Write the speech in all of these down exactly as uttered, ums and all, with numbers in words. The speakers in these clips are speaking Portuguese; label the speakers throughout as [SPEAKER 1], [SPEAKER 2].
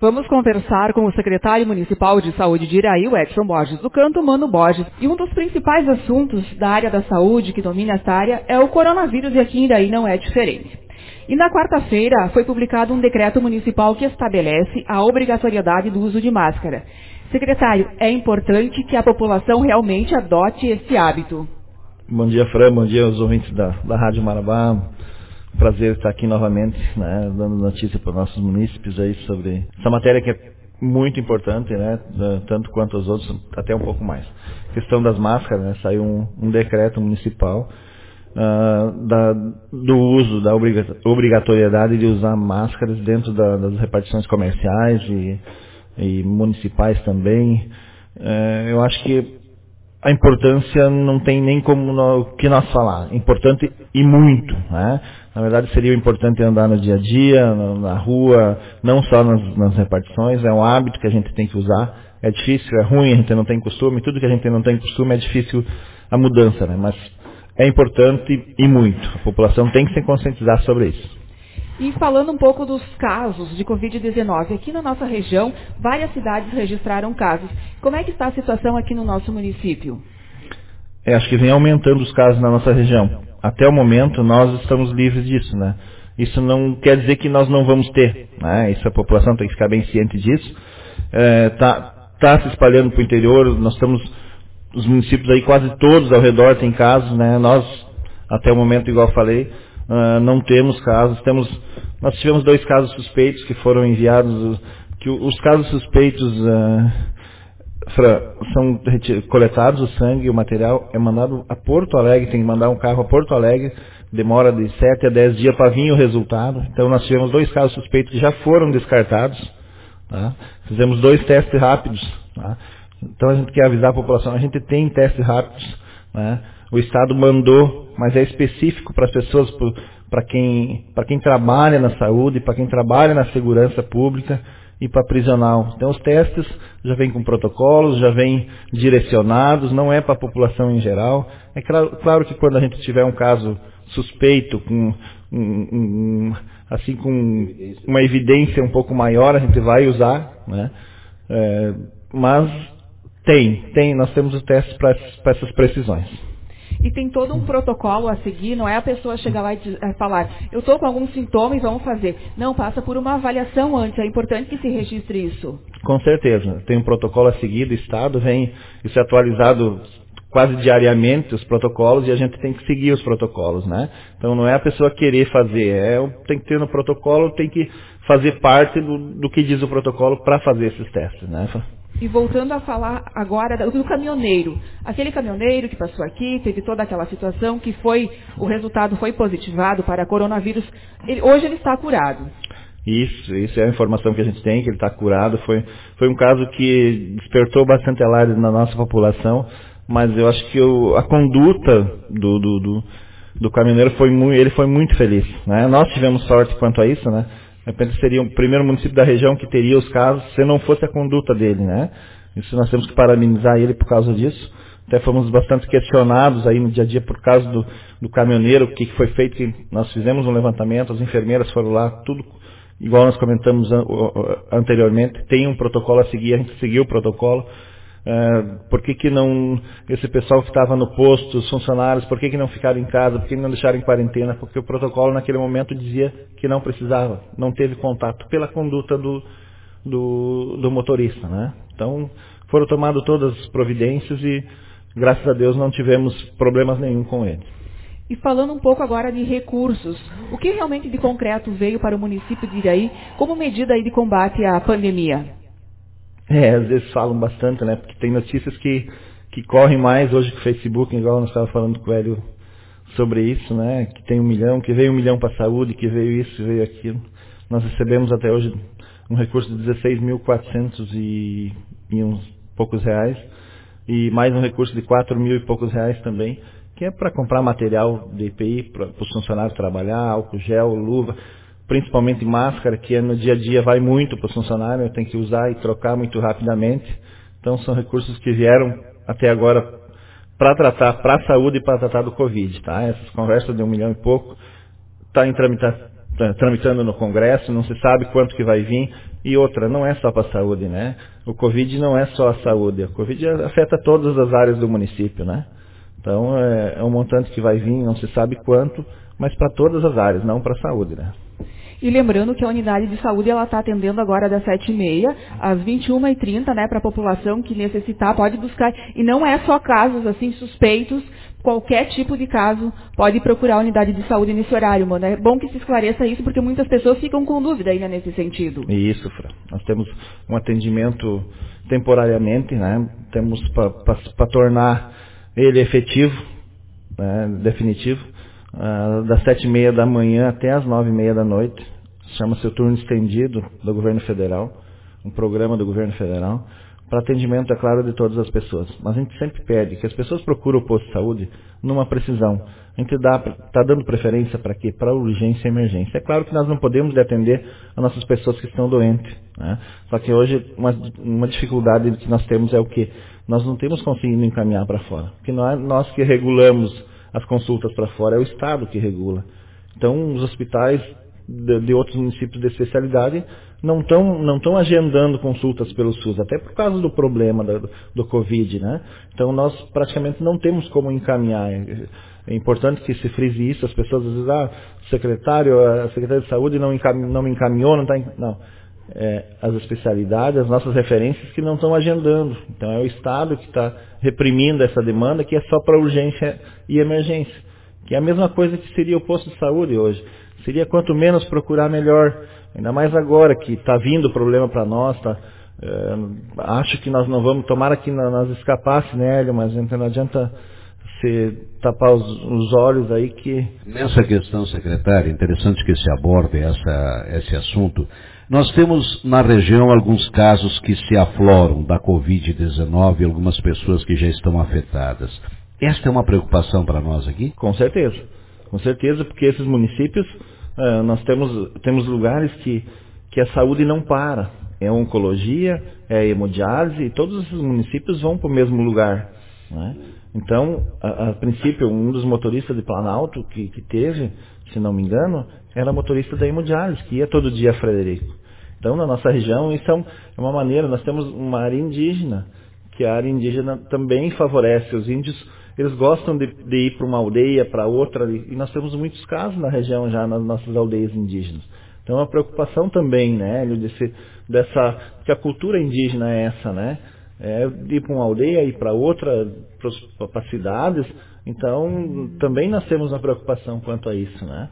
[SPEAKER 1] Vamos conversar com o secretário municipal de saúde de Iraí, o Edson Borges do Canto, Mano Borges. E um dos principais assuntos da área da saúde que domina esta área é o coronavírus, e aqui em Iraí não é diferente. E na quarta-feira foi publicado um decreto municipal que estabelece a obrigatoriedade do uso de máscara. Secretário, é importante que a população realmente adote esse hábito.
[SPEAKER 2] Bom dia, Fran, bom dia aos ouvintes da, da Rádio Marabá. Prazer estar aqui novamente, né, dando notícia para os nossos munícipes aí sobre essa matéria que é muito importante, né, tanto quanto os outros, até um pouco mais. A questão das máscaras, né, saiu um, um decreto municipal uh, da, do uso, da obrigatoriedade de usar máscaras dentro da, das repartições comerciais e, e municipais também. Uh, eu acho que a importância não tem nem como o que nós falar. Importante e muito, né? Na verdade seria importante andar no dia a dia, na rua, não só nas, nas repartições. É um hábito que a gente tem que usar. É difícil, é ruim, a gente não tem costume. Tudo que a gente não tem costume é difícil a mudança, né? Mas é importante e muito. A população tem que se conscientizar sobre isso.
[SPEAKER 1] E falando um pouco dos casos de covid dezenove, aqui na nossa região, várias cidades registraram casos. Como é que está a situação aqui no nosso município?
[SPEAKER 2] É, acho que vem aumentando os casos na nossa região. Até o momento, nós estamos livres disso, né? Isso não quer dizer que nós não vamos ter, né? Isso a população tem que ficar bem ciente disso. É, tá, tá se espalhando para o interior, nós estamos, os municípios aí quase todos ao redor têm casos, né? Nós, até o momento, igual eu falei, Uh, não temos casos, temos, nós tivemos dois casos suspeitos que foram enviados, que os casos suspeitos uh, são coletados, o sangue, o material é mandado a Porto Alegre, tem que mandar um carro a Porto Alegre, demora de sete a dez dias para vir o resultado. Então nós tivemos dois casos suspeitos que já foram descartados, tá? Fizemos dois testes rápidos, tá? Então a gente quer avisar a população, a gente tem testes rápidos, né? O Estado mandou, mas é específico para as pessoas, para quem, para quem trabalha na saúde, para quem trabalha na segurança pública e para prisional. Então os testes já vêm com protocolos, já vêm direcionados, não é para a população em geral. É claro, claro que quando a gente tiver um caso suspeito, com, um, um, assim, com uma evidência um pouco maior, a gente vai usar, né? É, mas tem, tem, nós temos os testes para essas precisões.
[SPEAKER 1] E tem todo um protocolo a seguir, não é a pessoa chegar lá e falar, eu estou com algum sintoma e vamos fazer. Não, passa por uma avaliação antes, é importante que se registre isso.
[SPEAKER 2] Com certeza, tem um protocolo a seguir do Estado, vem, isso é atualizado quase diariamente, os protocolos, e a gente tem que seguir os protocolos, né? Então não é a pessoa querer fazer, é, tem que ter no protocolo, tem que fazer parte do, do que diz o protocolo para fazer esses testes, né?
[SPEAKER 1] E voltando a falar agora do caminhoneiro, aquele caminhoneiro que passou aqui, teve toda aquela situação que foi, o resultado foi positivado para coronavírus, ele, hoje ele está curado.
[SPEAKER 2] Isso, isso é a informação que a gente tem, que ele está curado, foi, foi um caso que despertou bastante alarde na nossa população, mas eu acho que o, a conduta do, do, do, do caminhoneiro foi muito, ele foi muito feliz, né? Nós tivemos sorte quanto a isso, né? De repente seria o primeiro município da região que teria os casos se não fosse a conduta dele, né? Isso nós temos que parabenizar ele por causa disso. Até fomos bastante questionados aí no dia a dia por causa do, do caminhoneiro, o que foi feito, que nós fizemos um levantamento, as enfermeiras foram lá, tudo igual nós comentamos anteriormente, tem um protocolo a seguir, a gente seguiu o protocolo. Uh, por que que não, esse pessoal que estava no posto, os funcionários, por que que não ficaram em casa, por que não deixaram em quarentena? Porque o protocolo naquele momento dizia que não precisava, não teve contato pela conduta do, do, do motorista, né? Então foram tomadas todas as providências e graças a Deus não tivemos problemas nenhum com ele.
[SPEAKER 1] E falando um pouco agora de recursos, o que realmente de concreto veio para o município de Iraí como medida aí de combate à pandemia?
[SPEAKER 2] É, às vezes falam bastante, né? Porque tem notícias que, que correm mais hoje que o Facebook, igual nós estávamos falando com o Hélio sobre isso, né? Que tem um milhão, que veio um milhão para a saúde, que veio isso, veio aquilo. Nós recebemos até hoje um recurso de dezesseis mil quatrocentos e uns poucos reais e mais um recurso de quatro mil e poucos reais também, que é para comprar material de E P I para os funcionários trabalhar, álcool gel, luva, principalmente máscara, que no dia a dia vai muito para os funcionários, tem que usar e trocar muito rapidamente. Então são recursos que vieram até agora para tratar, para a saúde e para tratar do Covid, tá? Essas conversas de um milhão e pouco está em tramitação, tramitando no Congresso, não se sabe quanto que vai vir. E outra, não é só para a saúde, né? O Covid não é só a saúde, a Covid afeta todas as áreas do município, né? Então é, é um montante que vai vir, não se sabe quanto, mas para todas as áreas, não para a saúde, né?
[SPEAKER 1] E lembrando que a unidade de saúde ela está atendendo agora das sete e meia às vinte e uma e trinta, né, para a população que necessitar, pode buscar. E não é só casos assim suspeitos, qualquer tipo de caso pode procurar a unidade de saúde nesse horário, mano. É bom que se esclareça isso, porque muitas pessoas ficam com dúvida ainda nesse sentido.
[SPEAKER 2] Isso, Fran. Nós temos um atendimento temporariamente, né? Temos para tornar ele efetivo, né, definitivo, uh, das sete e meia da manhã até as nove e meia da noite. Chama-se o turno estendido do governo federal, um programa do governo federal, para atendimento, é claro, de todas as pessoas. Mas a gente sempre pede que as pessoas procurem o posto de saúde numa precisão. A gente está dando preferência para quê? Para urgência e emergência. É claro que nós não podemos atender as nossas pessoas que estão doentes, né? Só que hoje uma, uma dificuldade que nós temos é o quê? Nós não temos conseguido encaminhar para fora. Porque não é nós que regulamos as consultas para fora, é o Estado que regula. Então, os hospitais de, de outros municípios de especialidade não estão não estão agendando consultas pelo SUS, até por causa do problema do, do Covid, né? Então nós praticamente não temos como encaminhar. É importante que se frise isso, as pessoas às vezes, ah, o secretário, a secretária de saúde não, encam, não me encaminhou, não está... Não, é, as especialidades, as nossas referências que não estão agendando. Então é o Estado que está reprimindo essa demanda, que é só para urgência e emergência, que é a mesma coisa que seria o posto de saúde hoje. Seria quanto menos procurar melhor, ainda mais agora que está vindo o problema para nós, tá, é, acho que nós não vamos, tomara que nós escapasse, né, Hélio, mas não adianta se tapar os, os olhos aí que...
[SPEAKER 3] Nessa questão, secretário, interessante que se aborde essa, esse assunto. Nós temos na região alguns casos que se afloram da covid dezenove, algumas pessoas que já estão afetadas. Esta é uma preocupação para nós aqui?
[SPEAKER 2] Com certeza, com certeza, porque esses municípios, uh, nós temos, temos lugares que, que a saúde não para. É oncologia, é hemodiálise, e todos esses municípios vão para o mesmo lugar, né? Então, a, a princípio, um dos motoristas de Planalto que, que teve, se não me engano, era motorista da hemodiálise, que ia todo dia a Frederico. Então, na nossa região, isso é uma maneira, nós temos uma área indígena, que a área indígena também favorece os índios, eles gostam de, de ir para uma aldeia, para outra, e nós temos muitos casos na região já, nas nossas aldeias indígenas. Então, é uma preocupação também, né, desse, dessa, que a cultura indígena é essa, né, é de ir para uma aldeia, ir para outra, para cidades. Então, também nós temos uma preocupação quanto a isso, né.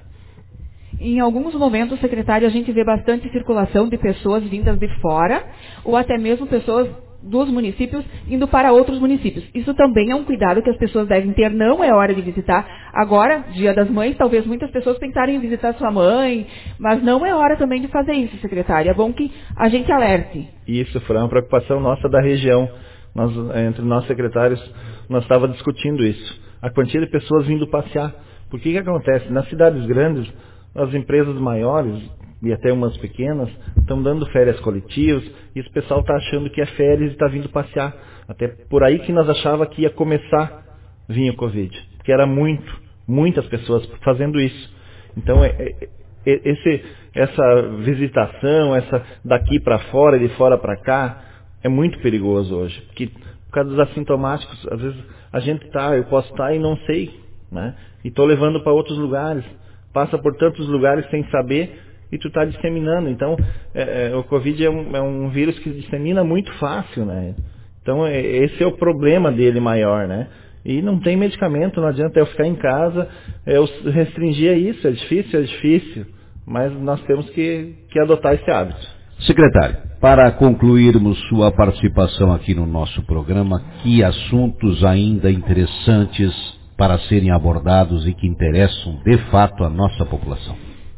[SPEAKER 1] Em alguns momentos, secretário, a gente vê bastante circulação de pessoas vindas de fora, ou até mesmo pessoas dos municípios indo para outros municípios. Isso também é um cuidado que as pessoas devem ter, não é hora de visitar. Agora, Dia das Mães, talvez muitas pessoas pensarem em visitar sua mãe, mas não é hora também de fazer isso, secretário. É bom que a gente alerte.
[SPEAKER 2] Isso, foi uma preocupação nossa da região. Nós, entre nós secretários, nós estávamos discutindo isso. A quantia de pessoas vindo passear. Porque o que acontece? Nas cidades grandes, as empresas maiores e até umas pequenas estão dando férias coletivas e esse pessoal está achando que é férias e está vindo passear. Até por aí que nós achava que ia começar a vir o Covid. Porque era muito, muitas pessoas fazendo isso. Então, é, é, esse, essa visitação, essa daqui para fora e de fora para cá, é muito perigoso hoje. Porque por causa dos assintomáticos, às vezes a gente está, eu posso estar e não sei, né? E estou levando para outros lugares. Passa por tantos lugares sem saber e tu está disseminando. Então, é, é, o Covid é um, é um vírus que dissemina muito fácil, né? Então, é, esse é o problema dele maior, né? E não tem medicamento, não adianta eu ficar em casa, eu restringir isso, é difícil, é difícil, mas nós temos que, que adotar esse hábito.
[SPEAKER 3] Secretário, para concluirmos sua participação aqui no nosso programa, que assuntos ainda interessantes para serem abordados e que interessam de fato a nossa população?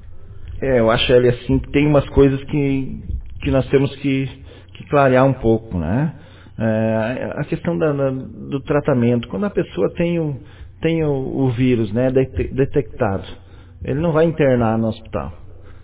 [SPEAKER 2] É, eu acho, ele assim, que tem umas coisas que, que nós temos que, que clarear um pouco, né? É, a questão da, da, do tratamento. Quando a pessoa tem o, tem o, o vírus, né, detectado, ele não vai internar no hospital.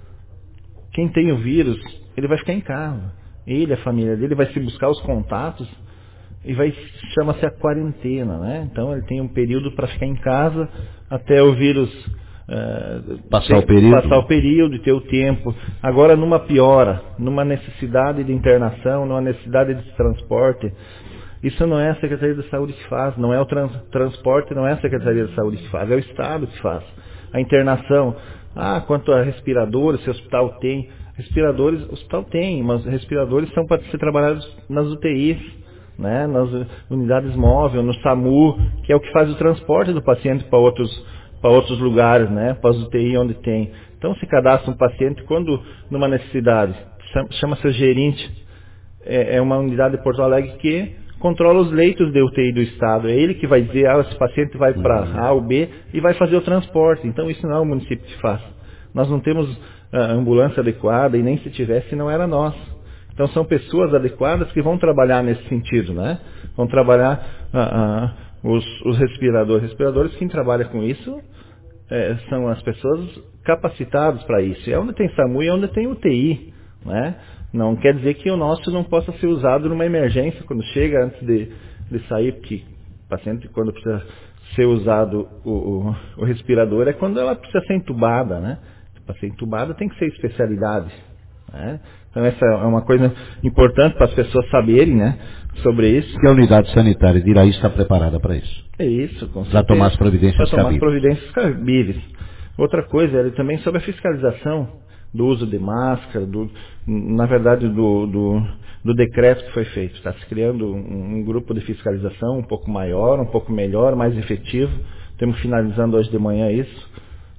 [SPEAKER 2] Quem tem o vírus, ele vai ficar em casa. Ele, a família dele, vai se buscar os contatos e vai, chama-se a quarentena, né? Então ele tem um período para ficar em casa até o vírus uh,
[SPEAKER 3] passar
[SPEAKER 2] ter,
[SPEAKER 3] o período.
[SPEAKER 2] Passar o período e ter o tempo. Agora, numa piora, numa necessidade de internação, numa necessidade de transporte, isso não é a Secretaria da Saúde que faz, não é o trans, transporte, não é a Secretaria da Saúde que faz, é o Estado que faz. A internação, ah, quanto a respiradores, se o hospital tem, respiradores, o hospital tem, mas respiradores são para ser trabalhados nas U T Is, né, nas unidades móveis, no SAMU, que é o que faz o transporte do paciente para outros, para outros lugares, né, para as U T I onde tem. Então se cadastra um paciente quando, numa necessidade, chama-se o gerente, é, é uma unidade de Porto Alegre que controla os leitos de U T I do Estado. É ele que vai dizer, ah, esse paciente vai para A ou B e vai fazer o transporte. Então isso não é o município que faz. Nós não temos a ambulância adequada e nem se tivesse não era nós. Então são pessoas adequadas que vão trabalhar nesse sentido, né? Vão trabalhar ah, ah, os, os respiradores. Respiradores, quem trabalha com isso é, são as pessoas capacitadas para isso. É onde tem SAMU e é onde tem U T I, né? Não quer dizer que o nosso não possa ser usado numa emergência, quando chega, antes de, de sair, porque o paciente, quando precisa ser usado o, o, o respirador, é quando ela precisa ser entubada, né? Para ser entubada tem que ser especialidade, né? Então essa é uma coisa importante para as pessoas saberem, né, sobre isso.
[SPEAKER 3] Que a unidade sanitária de Iraí está preparada para isso.
[SPEAKER 2] É isso, com certeza.
[SPEAKER 3] Para tomar as providências
[SPEAKER 2] cabíveis. Para tomar as
[SPEAKER 3] cabíveis.
[SPEAKER 2] providências cabíveis. Outra coisa é também sobre a fiscalização do uso de máscara, do, na verdade do, do, do decreto que foi feito. Está se criando um, um grupo de fiscalização um pouco maior, um pouco melhor, mais efetivo. Estamos finalizando hoje de manhã isso.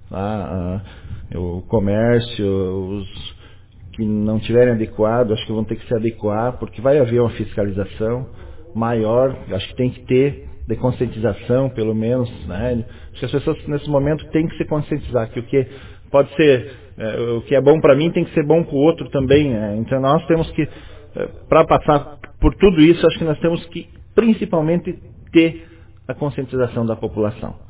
[SPEAKER 2] Tá? Ah, o comércio, os que não tiverem adequado, acho que vão ter que se adequar, porque vai haver uma fiscalização maior, acho que tem que ter de conscientização, pelo menos, né? Acho que as pessoas nesse momento têm que se conscientizar, que o que pode ser, é, o que é bom para mim tem que ser bom para o outro também, né? Então nós temos que, é, para passar por tudo isso, acho que nós temos que principalmente ter a conscientização da população.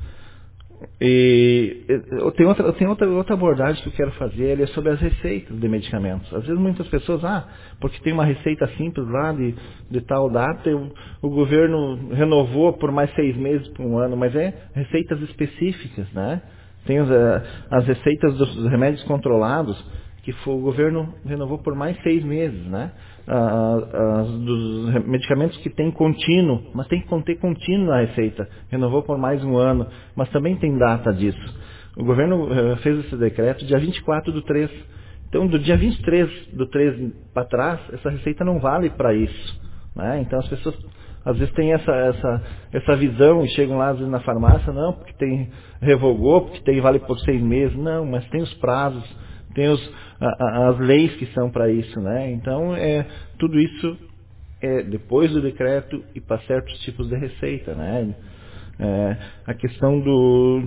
[SPEAKER 2] E eu tenho outra, eu tenho outra, outra abordagem que eu quero fazer, é sobre as receitas de medicamentos. Às vezes muitas pessoas, ah, porque tem uma receita simples lá de, de tal data, eu, o governo renovou por mais seis meses, por um ano, mas é receitas específicas, né? Tem os, as receitas dos remédios controlados, que foi, o governo renovou por mais seis meses, né? Ah, as, dos medicamentos que tem contínuo, mas tem que conter contínuo na receita, renovou por mais um ano, mas também tem data disso. O governo uh, fez esse decreto dia vinte e quatro do três, então do dia vinte e três do três para trás, essa receita não vale para isso, né? Então as pessoas às vezes têm essa, essa, essa visão e chegam lá às vezes na farmácia, não, porque tem, revogou, porque tem vale por seis meses, não, mas tem os prazos, tem os, a, a, as leis que são para isso, né? Então, é, tudo isso é depois do decreto e para certos tipos de receita, né? É, a questão do,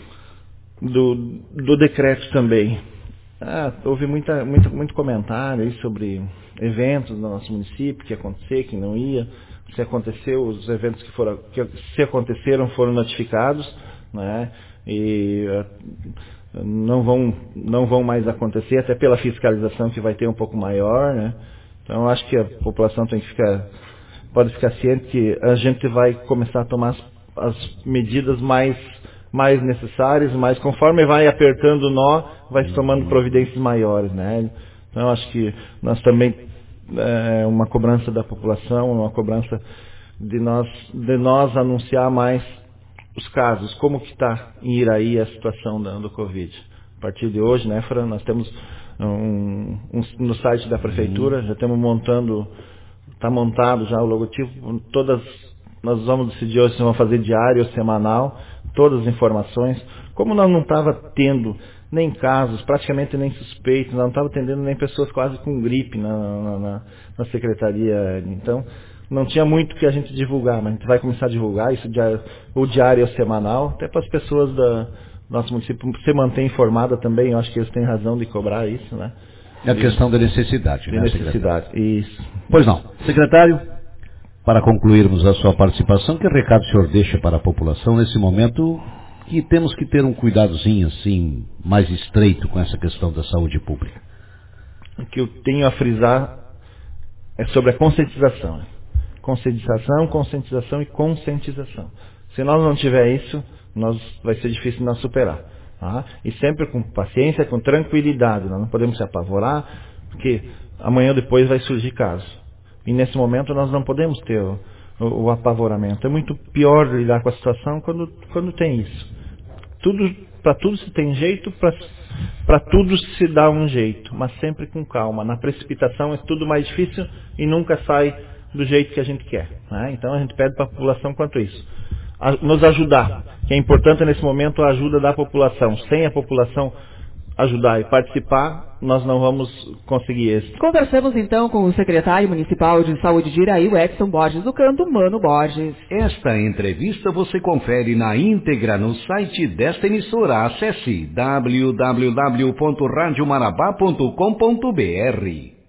[SPEAKER 2] do, do decreto também. Ah, houve muita, muita, muito comentário aí sobre eventos no nosso município, que ia acontecer, que não ia. Se aconteceu, os eventos que, foram, que se aconteceram foram notificados, né? E não vão, não vão mais acontecer, até pela fiscalização que vai ter um pouco maior, né? Então, eu acho que a população tem que ficar, pode ficar ciente que a gente vai começar a tomar as, as medidas mais, mais necessárias, mas conforme vai apertando o nó, vai se tomando providências maiores, né? Então, eu acho que nós também, é, uma cobrança da população, uma cobrança de nós, de nós anunciar mais os casos, como que está em Iraí a situação da, do Covid. A partir de hoje, né, Fran, nós temos um, um, no site da Prefeitura, uhum. já estamos montando, está montado já o logotipo, todas, nós vamos decidir hoje se vamos fazer diário ou semanal, todas as informações. Como nós não estava tendo nem casos, praticamente nem suspeitos, nós não estava atendendo nem pessoas quase com gripe na, na, na, na secretaria, então não tinha muito que a gente divulgar, mas a gente vai começar a divulgar isso, o diário ou semanal, até para as pessoas do nosso município se manter informada também, eu acho que eles têm razão de cobrar isso, né?
[SPEAKER 3] É a questão da necessidade,
[SPEAKER 2] de
[SPEAKER 3] né,
[SPEAKER 2] necessidade, isso.
[SPEAKER 3] Pois não. Secretário, para concluirmos a sua participação, que recado o senhor deixa para a população nesse momento que temos que ter um cuidadozinho assim, mais estreito com essa questão da saúde pública?
[SPEAKER 2] O que eu tenho a frisar é sobre a conscientização, né? Conscientização, conscientização e conscientização. Se nós não tiver isso, nós, vai ser difícil nós superar. Tá? E sempre com paciência, com tranquilidade. Nós não podemos se apavorar, porque amanhã ou depois vai surgir caso. E nesse momento nós não podemos ter o, o, o apavoramento. É muito pior lidar com a situação quando, quando tem isso. Tudo, para tudo se tem jeito, para tudo se dá um jeito, mas sempre com calma. Na precipitação é tudo mais difícil e nunca sai do jeito que a gente quer. Né? Então a gente pede para a população quanto isso. A, nos ajudar, que é importante nesse momento a ajuda da população. Sem a população ajudar e participar, nós não vamos conseguir isso.
[SPEAKER 1] Conversamos então com o secretário municipal de saúde de Iraí, o Edson Borges do Canto, Mano Borges.
[SPEAKER 3] Esta entrevista você confere na íntegra no site desta emissora. Acesse w w w ponto rádio marabá ponto com ponto b r.